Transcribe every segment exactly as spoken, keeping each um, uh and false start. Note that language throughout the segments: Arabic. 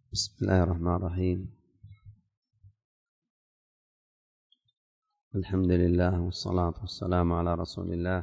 بسم الله الرحمن الرحيم. الحمد لله والصلاة والسلام على رسول الله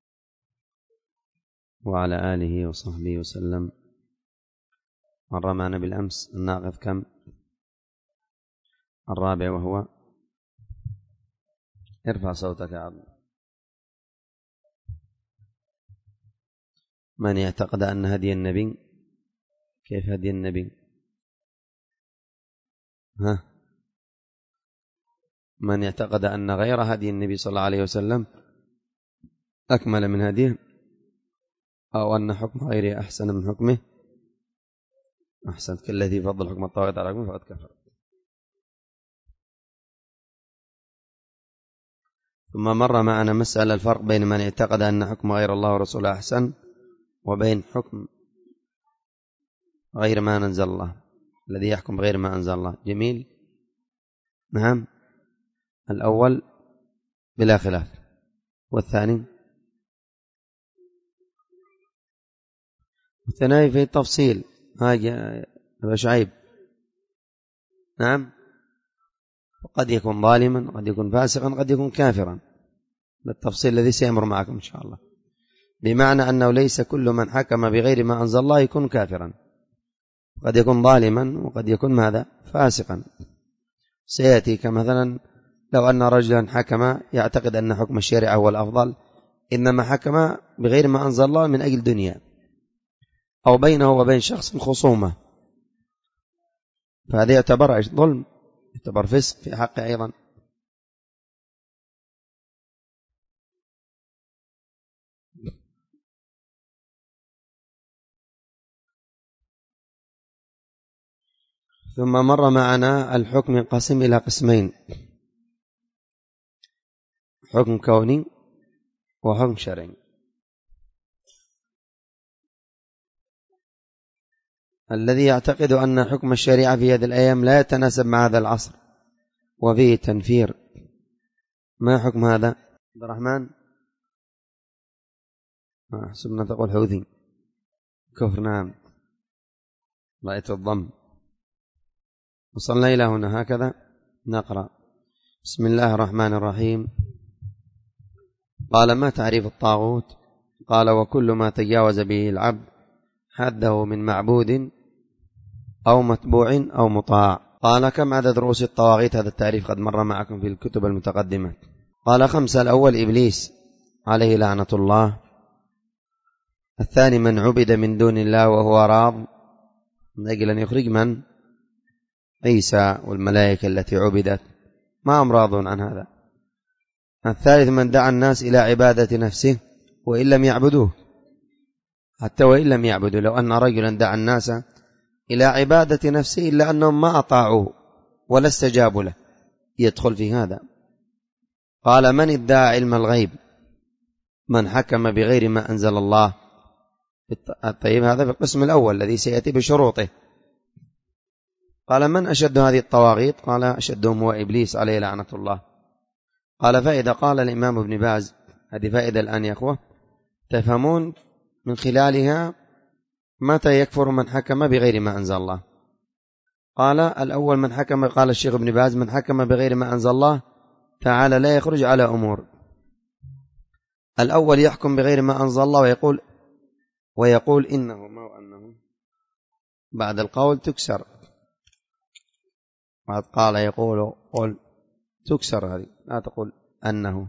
وعلى آله وصحبه وسلم. مر معنا بالأمس الناقض كم؟ الرابع، وهو ارفع صوتك يا عبد. من يعتقد أن هدي النبي، كيف هدي النبي؟ ها؟ من يعتقد أن غير هدي النبي صلى الله عليه وسلم أكمل من هديه، أو أن حكم غيره أحسن من حكمه، أحسن كالذي فضل حكم الطاغوت على حكمه فقد كفر. ثم مر معنا مسألة الفرق بين من اعتقد أن حكم غير الله ورسوله أحسن وبين حكم غير ما أنزل الله، الذي يحكم غير ما أنزل الله. جميل. نعم، الأول بلا خلاف، والثاني والثاني في التفصيل. هاجي أبا شعيب. نعم، قد يكون ظالما، قد يكون فاسقا، قد يكون كافرا، بالتفصيل الذي سيمر معكم إن شاء الله. بمعنى أنه ليس كل من حكم بغير ما أنزل الله يكون كافرا، قد يكون ظالما وقد يكون ماذا؟ فاسقا. سيأتي كمثلا لو أن رجلا حكم يعتقد أن حكم الشريعة هو الأفضل، إنما حكم بغير ما أنزل الله من أجل دنيا، أو بينه وبين شخص خصومة، فهذا يعتبر ظلم، يعتبر فسق في حقه أيضا. ثم مر معنا الحكم ينقسم إلى قسمين: حكم كوني وحكم شرعي. الذي يعتقد أن حكم الشريعة في هذه الأيام لا يتناسب مع هذا العصر وفيه تنفير، ما حكم هذا؟ عبد الرحمن، حسبنا تقول حوثي كفر. نعم، رأيت الضم. وصلنا إلى هنا، هكذا نقرأ. بسم الله الرحمن الرحيم. قال: ما تعريف الطاغوت؟ قال: وكل ما تجاوز به العبد حده من معبود أو متبوع أو مطاع. قال: كم عدد رؤوس الطواغيت؟ هذا التعريف قد مر معكم في الكتب المتقدمة. قال: خمسة. الأول إبليس عليه لعنة الله. الثاني من عبد من دون الله وهو راض من أجل أن يخرج من؟ عيسى والملائكة التي عبدت، ما هم راضون عن هذا. الثالث من دعا الناس إلى عبادة نفسه وإن لم يعبدوه، حتى وإن لم يعبدوا، لو أن رجلا دعا الناس إلى عبادة نفسه إلا أنهم ما أطاعوه ولا استجابوا له، يدخل في هذا. قال: من ادعى علم الغيب؟ من حكم بغير ما أنزل الله. طيب، هذا في القسم الأول الذي سيأتي بشروطه. قال: من أشد هذه الطواغيت؟ قال: أشدهم هو إبليس عليه لعنة الله. قال: فائدة. قال الإمام ابن باز، هذه فائدة الآن يا أخوة تفهمون من خلالها متى يكفر من حكم بغير ما أنزل الله. قال: الأول من حكم، قال الشيخ ابن باز: من حكم بغير ما أنزل الله تعالى لا يخرج على أمور. الأول يحكم بغير ما أنزل الله ويقول ويقول إنه، ما أنه بعد القول تكسر، بعد قال يقول قل تكسر، هذه لا تقول أنه،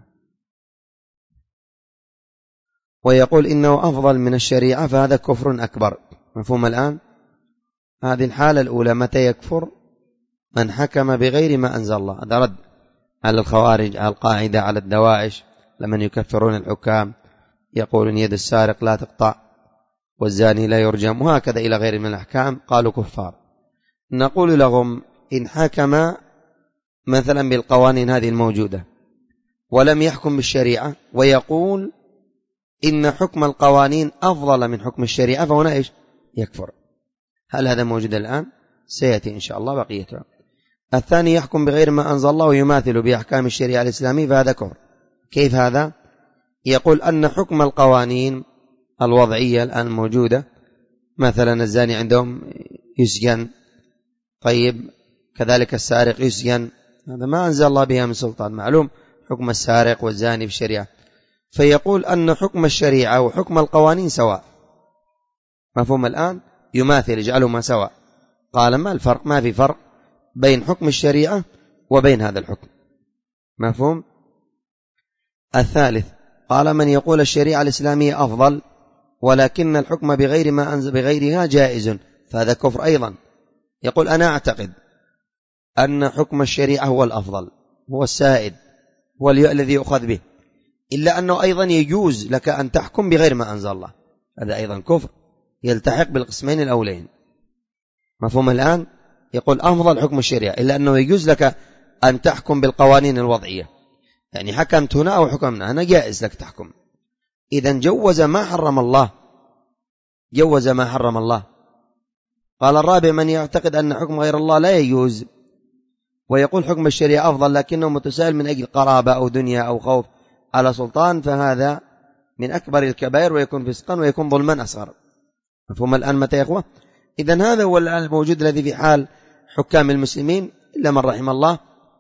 ويقول إنه أفضل من الشريعة، فهذا كفر أكبر. مفهوم الآن؟ هذه الحالة الأولى متى يكفر من حكم بغير ما أنزل الله. هذا رد على الخوارج، على القاعدة، على الدواعش لمن يكفرون الحكام، يقولون يد السارق لا تقطع والزاني لا يرجم، وهكذا إلى غير من الأحكام، قالوا كفار. نقول لهم: إن حكم مثلا بالقوانين هذه الموجودة ولم يحكم بالشريعة ويقول إن حكم القوانين أفضل من حكم الشريعة، فهنا إيش؟ يكفر. هل هذا موجود الآن؟ سيأتي إن شاء الله بقيته. الثاني يحكم بغير ما أنزل الله ويماثل بأحكام الشريعة الإسلامية، فهذا كفر. كيف هذا؟ يقول أن حكم القوانين الوضعية الآن موجودة، مثلا الزاني عندهم يسجن، طيب كذلك السارق يسجن، هذا ما أنزل الله بها من سلطان، معلوم حكم السارق والزاني في الشريعة. فيقول أن حكم الشريعة وحكم القوانين سواء، مفهوم الآن؟ يماثل، يجعلهما سواء. قال ما الفرق؟ ما في فرق بين حكم الشريعة وبين هذا الحكم، مفهوم؟ الثالث قال من يقول الشريعة الإسلامية أفضل ولكن الحكم بغير ما أنزل بغيرها جائز، فهذا كفر أيضا. يقول أنا أعتقد أن حكم الشريعة هو الأفضل، هو السائد، هو الذي يؤخذ به، إلا أنه أيضا يجوز لك أن تحكم بغير ما أنزل الله، هذا أيضا كفر يلتحق بالقسمين الأولين، مفهوم الآن؟ يقول أفضل حكم الشريعة، إلا أنه يجوز لك أن تحكم بالقوانين الوضعية، يعني حكمت هنا أو حكمنا هنا جائز لك تحكم. إذن جوز ما حرم الله، جوز ما حرم الله. قال الرابع من يعتقد أن حكم غير الله لا يجوز ويقول حكم الشريعة أفضل لكنه متساهل من أجل قرابة أو دنيا أو خوف على سلطان، فهذا من أكبر الكبائر ويكون فسقا ويكون ظلما أصغر، مفهوم الآن متى يا أخوة؟ إذن هذا هو الموجود الذي في حال حكام المسلمين إلا من رحم الله.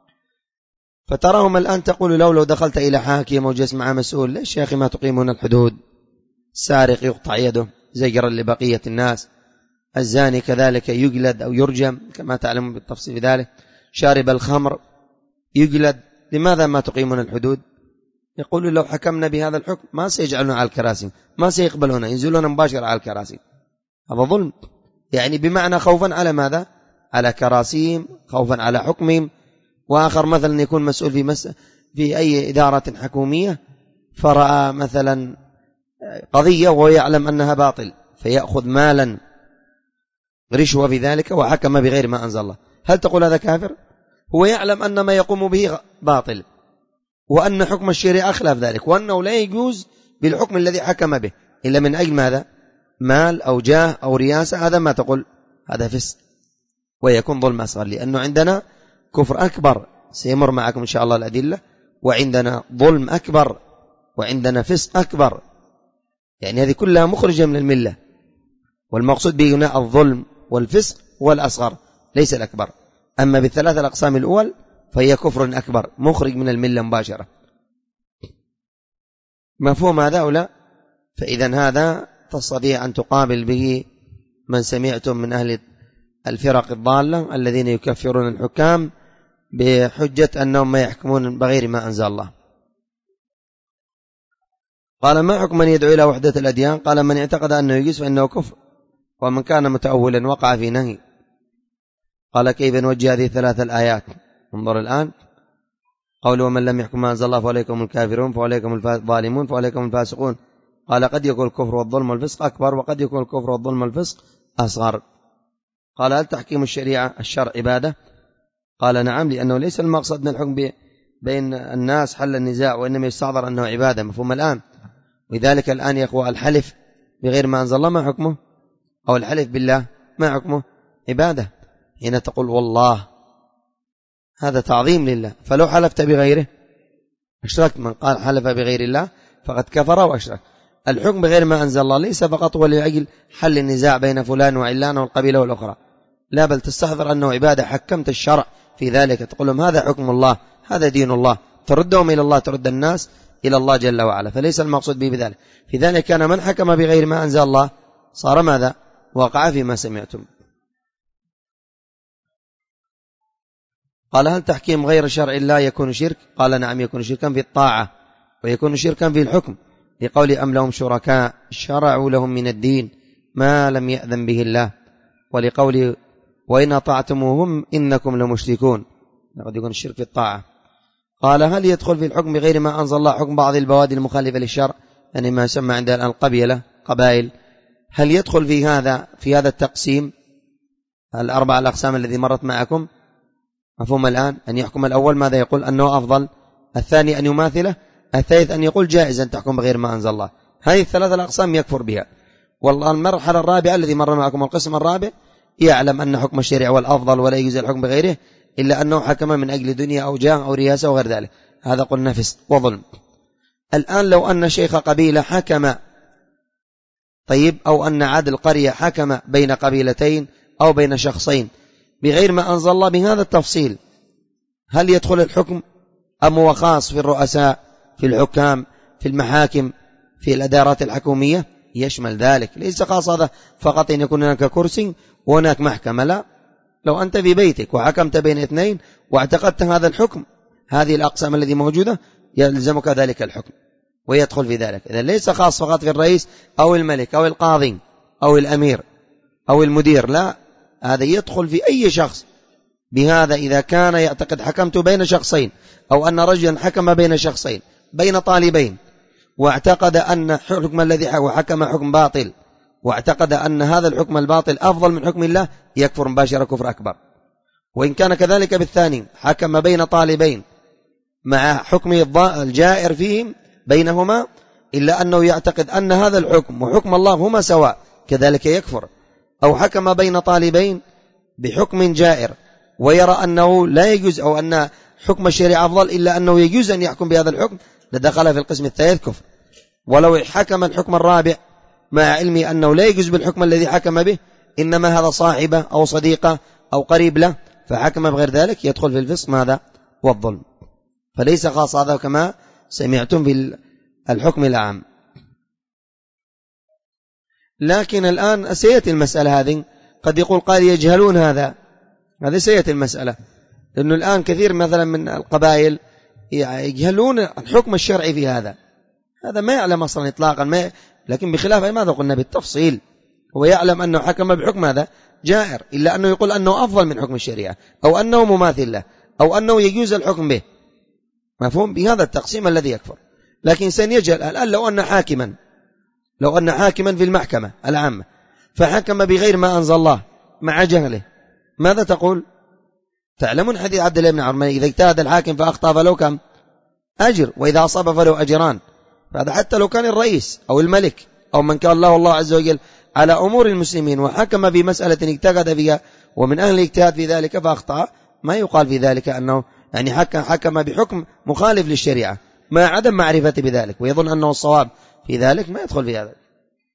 فتراهم الآن تقول لو لو دخلت إلى حاكم وجلس مع مسؤول، ليش يا أخي ما تقيمون الحدود؟ السارق يقطع يده زجرا لبقية الناس، الزاني كذلك يجلد أو يرجم كما تعلمون بالتفصيل في ذلك، شارب الخمر يجلد، لماذا ما تقيمون الحدود؟ يقولوا لو حكمنا بهذا الحكم ما سيجعلون على الكراسي، ما سيقبلون، ينزلون مباشرة على الكراسي، هذا ظلم، يعني بمعنى خوفا على ماذا؟ على كراسيهم، خوفا على حكمهم. وآخر مثلا يكون مسؤول في, مس... في أي إدارة حكومية فرأى مثلا قضية وهو يعلم أنها باطل فيأخذ مالا رشوة في ذلك وحكم بغير ما أنزل الله، هل تقول هذا كافر؟ هو يعلم أن ما يقوم به باطل وأن حكم الشريعة خلاف ذلك، وأنه لا يجوز بالحكم الذي حكم به إلا من أجل ماذا؟ مال أو جاه أو رياسة، هذا ما تقول هذا فسق ويكون ظلم أصغر، لأنه عندنا كفر أكبر سيمر معكم إن شاء الله الأدلة، وعندنا ظلم أكبر، وعندنا فسق أكبر، يعني هذه كلها مخرجة من الملة، والمقصود به هنا الظلم والفسق والأصغر ليس الأكبر. أما بالثلاثة الأقسام الأول فهي كفر أكبر مخرج من الملة مباشرة، مفهوم هذا أو لا؟ فإذا هذا تستطيع أن تقابل به من سمعتم من أهل الفرق الضالة الذين يكفرون الحكام بحجة أنهم ما يحكمون بغير ما أنزل الله. قال ما حكم من يدعو إلى وحدة الأديان؟ قال من اعتقد أنه يجوز فإنه كفر، ومن كان متأولا وقع في نهي. قال كيف نوجه هذه الثلاث الآيات؟ انظر الآن قول ومن لم يحكم ما أنزل الله فعليكم الكافرون فعليكم الظالمون فعليكم الفاسقون. قال قد يكون الكفر والظلم والفسق أكبر وقد يكون الكفر والظلم والفسق أصغر. قال هل تحكيم الشريعة الشرع عبادة؟ قال نعم، لأنه ليس المقصد من الحكم بين الناس حل النزاع، وإنما يستحضر أنه عبادة، مفهوم الآن؟ ولذلك الآن يا أخوة الحلف بغير ما أنزل الله ما حكمه؟ أو الحلف بالله ما حكمه؟ عبادة. حين تقول والله هذا تعظيم لله، فلو حلفت بغيره أشركت، من قال حلف بغير الله فقد كفر وأشرك. الحكم بغير ما أنزل الله ليس فقط ولأجل حل النزاع بين فلان وعلان والقبيلة والأخرى، لا، بل تستحضر أنه عبادة، حكمت الشرع في ذلك، تقول لهم هذا حكم الله، هذا دين الله، تردهم إلى الله، ترد الناس إلى الله جل وعلا، فليس المقصود به بذلك. في ذلك كان من حكم بغير ما أنزل الله صار ماذا؟ وقع فيما سمعتم. قال هل تحكيم غير شرع الله يكون شرك؟ قال نعم، يكون شركا في الطاعة ويكون شركا في الحكم، لقول أم لهم شركاء شرعوا لهم من الدين ما لم يأذن به الله، ولقول وإن أطعتموهم إنكم لمشركون، قد يكون الشرك في الطاعة. قال هل يدخل في الحكم بغير ما أنزل الله حكم بعض البوادي المخالفة للشرع، يعني ما يسمى عندنا القبيلة قبائل، هل يدخل في هذا في هذا التقسيم الأربع الأقسام الذي مرت معكم؟ مفهوم الآن؟ أن يحكم الأول ماذا يقول؟ أنه أفضل، الثاني أن يماثله، الثالث أن يقول جائز أن تحكم بغير ما أنزل الله. هذه الثلاثة الأقسام يكفر بها. والله المرحلة الرابعة الذي مر معكم القسم الرابع يعلم أن حكم الشريعة والأفضل ولا يجوز الحكم بغيره إلا أنه حكم من أجل دنيا أو جاه أو رياسة وغير ذلك، هذا قلنا فسق وظلم. الآن لو أن شيخ قبيلة حكم، طيب، أو أن عادل قرية حكم بين قبيلتين أو بين شخصين بغير ما أنزل الله بهذا التفصيل، هل يدخل الحكم أم هو خاص في الرؤساء، في الحكام، في المحاكم، في الأدارات الحكومية؟ يشمل ذلك، ليس خاص هذا فقط أن يكون هناك كرسي وهناك محكمة، لا، لو أنت في بيتك وحكمت بين اثنين واعتقدت هذا الحكم، هذه الأقسام التي موجودة يلزمك ذلك الحكم ويدخل في ذلك. إذن ليس خاص فقط في الرئيس أو الملك أو القاضي أو الأمير أو المدير، لا، هذا يدخل في أي شخص. بهذا إذا كان يعتقد حكمت بين شخصين، أو أن رجلا حكم بين شخصين بين طالبين واعتقد أن الحكم الذي حكم حكم باطل، واعتقد أن هذا الحكم الباطل أفضل من حكم الله، يكفر مباشرة كفر أكبر. وإن كان كذلك بالثاني، حكم بين طالبين مع حكم الجائر فيهم بينهما، إلا أنه يعتقد أن هذا الحكم وحكم الله هما سواء، كذلك يكفر. أو حكم بين طالبين بحكم جائر ويرى أنه لا يجوز، أو أن حكم الشريعة أفضل إلا أنه يجوز أن يحكم بهذا الحكم، لدخل في القسم الثالث كفر. ولو حكم الحكم الرابع مع علمه أنه لا يجوز بالحكم الذي حكم به، إنما هذا صاحبه أو صديقه أو قريب له، فحكم بغير ذلك، يدخل في الفسق ماذا؟ والظلم. فليس خاص هذا كما سمعتم في الحكم العام. لكن الآن سيأتي المسألة هذه، قد يقول قال يجهلون هذا، هذا سيأتي المسألة، لأنه الآن كثير مثلا من القبائل يجهلون الحكم الشرعي في هذا، هذا ما يعلم أصلا إطلاقا، ما ي... لكن بخلاف ماذا قلنا بالتفصيل، هو يعلم أنه حكم بحكم هذا جائر، إلا أنه يقول أنه أفضل من حكم الشريعة، أو أنه مماثل له، أو أنه يجوز الحكم به، مفهوم؟ بهذا التقسيم الذي يكفر. لكن سنجهل الآن، لو أن حاكما لو أن حاكما في المحكمة العامة فحكم بغير ما أنزل الله مع جهله، ماذا تقول؟ تعلمون حديث عبد الله بن عمر، إذا اجتهد الحاكم فأخطأ فله كم أجر، وإذا أصاب فله أجران. فهذا حتى لو كان الرئيس أو الملك أو من كان الله الله عز وجل على أمور المسلمين وحكم بمسألة اجتهد فيها ومن أهل الاجتهاد في ذلك فأخطأ، ما يقال في ذلك أنه يعني حكم, حكم بحكم مخالف للشريعة مع عدم معرفة بذلك ويظن أنه الصواب في ذلك، ما يدخل في هذا.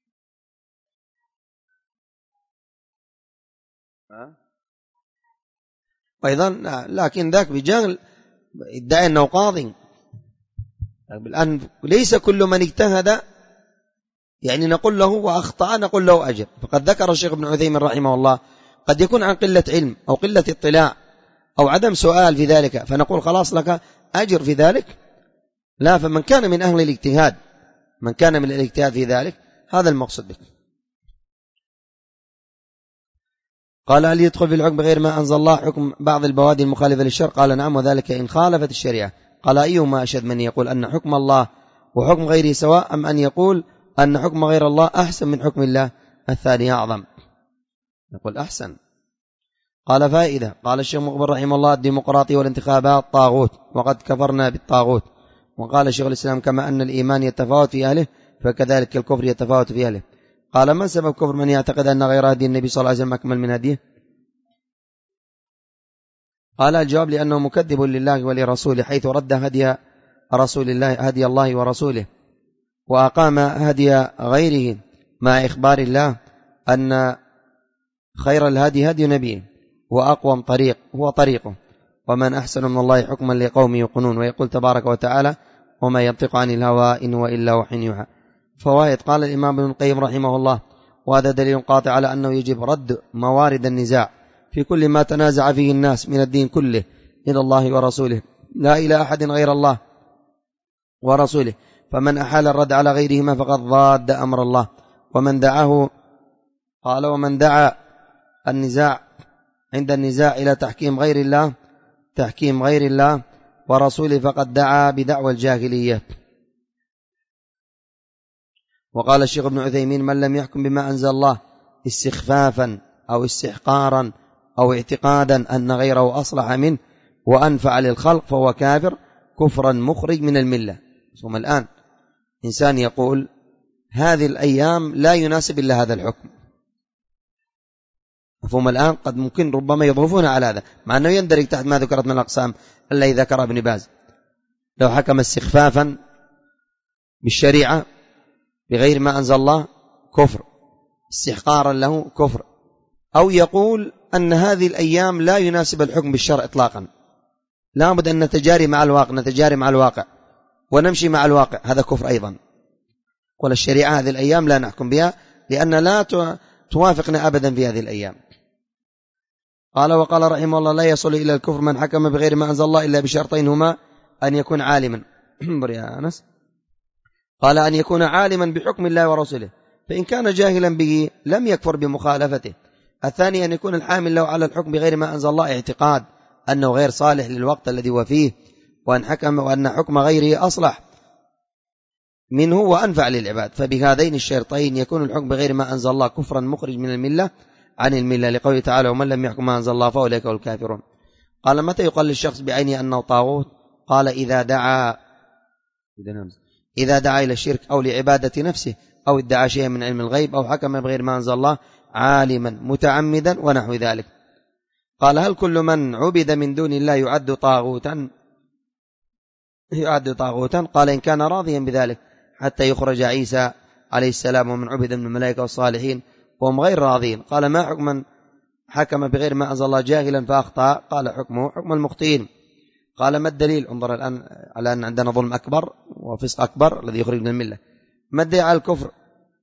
وأيضا لكن ذاك بجهل ادعي أنه قاضي. الآن ليس كل من اجتهد يعني نقول له وأخطأ نقول له أجر. فقد ذكر الشيخ ابن عثيمين رحمه الله قد يكون عن قلة علم أو قلة اطلاع أو عدم سؤال في ذلك، فنقول خلاص لك أجر في ذلك. لا، فمن كان من أهل الاجتهاد من كان من الاجتهاد في ذلك هذا المقصود به. قال هل يدخل في الحكم بغير ما أنزل الله حكم بعض البوادي المخالفة للشرع؟ قال نعم، وذلك إن خالفت الشريعة. قال أيهما أشد، من يقول أن حكم الله وحكم غيره سواء، أم أن يقول أن حكم غير الله أحسن من حكم الله؟ الثاني أعظم. نقول أحسن. قال فائدة. قال الشيخ مقبل رحمه الله الديمقراطية والانتخابات طاغوت وقد كفرنا بالطاغوت. وقال الشيخ الإسلام كما أن الإيمان يتفاوت في أهله فكذلك الكفر يتفاوت في أهله. قال ما سبب كفر من يعتقد أن غير هدي النبي صلى الله عليه وسلم أكمل من هديه؟ قال الجواب لأنه مكذب لله ولرسوله، حيث رد هدي رسول الله هدي الله ورسوله وأقام هدي غيره مع إخبار الله أن خير الهدي هدي نبيه وأقوم طريق هو طريقه، ومن أحسن من الله حكما لقوم يوقنون. ويقول تبارك وتعالى وما ينطق عن الهوى إن هو إلا وحي يوحى. فوائد. قال الإمام ابن القيم رحمه الله وهذا دليل قاطع على أنه يجب رد موارد النزاع في كل ما تنازع فيه الناس من الدين كله إلى الله ورسوله، لا إلى أحد غير الله ورسوله. فمن أحال الرد على غيرهما فقد ضاد أمر الله. ومن دعاه قال ومن دعا النزاع عند النزاع إلى تحكيم غير الله تحكيم غير الله ورسوله فقد دعا بدعوى الجاهلية. وقال الشيخ ابن عثيمين من لم يحكم بما أنزل الله استخفافا أو استحقارا أو اعتقادا أن غيره أصلح منه وأنفع للخلق فهو كافر كفرا مخرج من الملة. ثم الآن إنسان يقول هذه الأيام لا يناسب إلا هذا الحكم، مفهوم الآن؟ قد ممكن ربما يضيفون على هذا مع أنه يندرج تحت ما ذكرت من الأقسام التي ذكر ابن باز. لو حكم استخفافا بالشريعة بغير ما أنزل الله كفر، استحقارا له كفر، أو يقول أن هذه الأيام لا يناسب الحكم بالشرع إطلاقا، لا بد أن نتجاري مع الواقع نتجاري مع الواقع ونمشي مع الواقع، هذا كفر أيضا. قل الشريعة هذه الأيام لا نحكم بها لأن لا توافقنا أبدا في هذه الأيام. قال وقال رحمه الله لا يصل إلى الكفر من حكم بغير ما أنزل الله إلا بشرطين هما أن يكون عالما يا أنس قال أن يكون عالما بحكم الله ورسوله، فإن كان جاهلا به لم يكفر بمخالفته. الثاني أن يكون الحامل له على الحكم بغير ما أنزل الله اعتقاد أنه غير صالح للوقت الذي هو فيه، وأن حكم وأن حكم غيره أصلح منه وأنفع للعباد، فبهذين الشرطين يكون الحكم بغير ما أنزل الله كفرا مخرج من الملة عن الملة، لقوله تعالى ومن لم يحكم ما أنزل الله فأولئك هم الكافرون. قال متى يقال للشخص بعينه أنه طاغوت؟ قال إذا دعا إذا دعا إلى الشرك أو لعبادة نفسه أو ادعى شيئا من علم الغيب أو حكم بغير ما أنزل الله عالما متعمدا ونحو ذلك. قال هل كل من عبد من دون الله يعد طاغوتا؟ يعد طاغوتا. قال إن كان راضيا بذلك حتى يخرج عيسى عليه السلام ومن عبد من الملائكة والصالحين وهم غير راضين. قال ما حكم من حكم بغير ما أنزل الله جاهلا فأخطأ؟ قال حكمه حكم المخطئين. قال ما الدليل؟ انظر الآن على أن عندنا ظلم أكبر وفسق أكبر الذي يخرج من الملة. ما الدليل على الكفر؟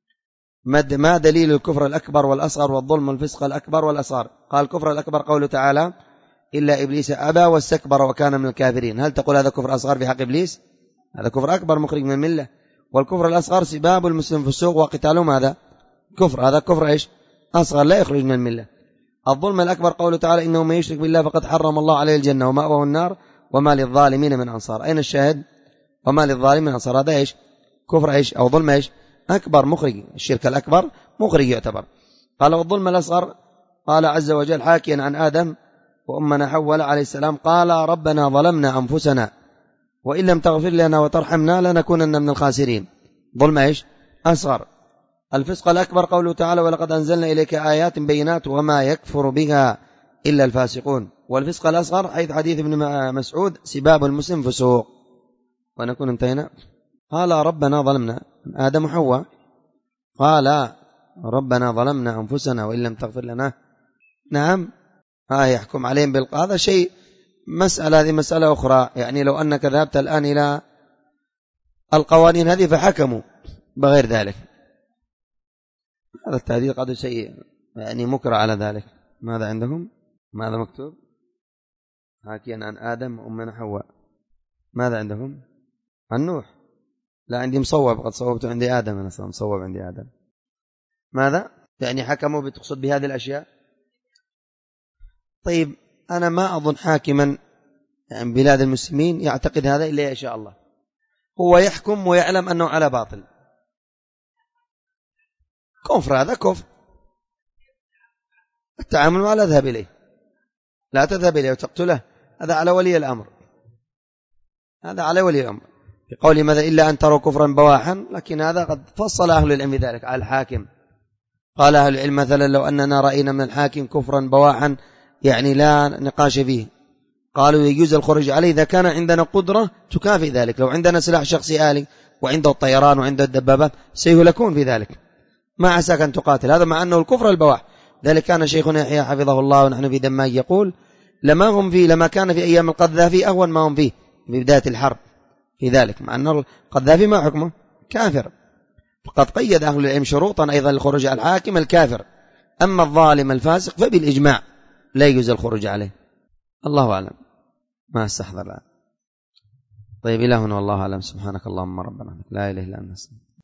ما دليل الكفر الأكبر والأصغر والظلم والفسق الأكبر والأصغر؟ قال الكفر الأكبر قوله تعالى إلا إبليس أبى واستكبر وكان من الكافرين. هل تقول هذا كفر أصغر في حق إبليس؟ هذا كفر أكبر مخرج من الملة. والكفر الأصغر سباب المسلم في السوق وقتالهم هذا كفر، هذا كفر إيش؟ أصغر لا يخرج من الملة. الظلم الأكبر قوله تعالى إنه من يشرك بالله فقد حرم الله عليه الجنة ومأواه النار وما للظالمين من أنصار. أين الشاهد؟ وما للظالمين من أنصار. هذا إيش؟ كفر إيش أو ظلم إيش؟ أكبر مخرج. الشرك الأكبر مخرج يعتبر. قال والظلم الأصغر قال عز وجل حاكيا عن آدم وأمنا حواء عليه السلام قال ربنا ظلمنا أنفسنا وإن لم تغفر لنا وترحمنا لنكونن من الخاسرين. ظلم إيش؟ أصغر. الفسق الأكبر قوله تعالى ولقد أنزلنا إليك آيات بينات وما يكفر بها إلا الفاسقون. والفسق الأصغر حيث حديث ابن مسعود سباب المسلم فسوق. ونكون انتهينا. قال ربنا ظلمنا آدم وحواء قال ربنا ظلمنا أنفسنا وإن لم تغفر لنا. نعم ها يحكم عليهم بالقضاء. هذا شيء مسألة، هذه مسألة أخرى. يعني لو أنك ذهبت الآن إلى القوانين هذه فحكموا بغير ذلك، هذا التهديد قد شيء يعني مكر على ذلك. ماذا عندهم؟ ماذا مكتوب؟ حاكيا عن آدم وأمنا حواء. ماذا عندهم؟ عن نوح. لا عندي مصوب، قد صوبت عندي آدم، أنا مصوب عندي آدم. ماذا؟ يعني حكموا بتقصد بهذه الأشياء. طيب أنا ما أظن حاكما يعني بلاد المسلمين يعتقد هذا إلا يشاء الله. هو يحكم ويعلم أنه على باطل. كفر، هذا كفر. التعامل ما لا تذهب إليه، لا تذهب إليه وتقتله، هذا على ولي الأمر، هذا على ولي الأمر. في قوله ماذا إلا أن تروا كفرا بواحا، لكن هذا قد فصل أهل العلم ذلك على الحاكم. قال أهل العلم مثلا لو أننا رأينا من الحاكم كفرا بواحا يعني لا نقاش فيه، قالوا يجوز الخروج عليه إذا كان عندنا قدرة تكافئ ذلك. لو عندنا سلاح شخصي آلي وعنده الطيران وعنده الدبابات سيهلكون في ذلك، ما عساك أن تقاتل. هذا مع أنه الكفر البواح. ذلك كان شيخنا يحيى حفظه الله ونحن في دماج يقول لما هم فيه لما كان في أيام القذافي أهون ما هم فيه في بداية الحرب في ذلك، مع أن القذافي ما حكمه كافر. فقد قيد أهل العلم شروطا أيضا للخروج على الحاكم الكافر. أما الظالم الفاسق فبالإجماع لا يجوز الخروج عليه. الله أعلم، ما استحضر الآن. طيب إلى هنا والله أعلم. سبحانك اللهم ربنا لا إله إلا أنت.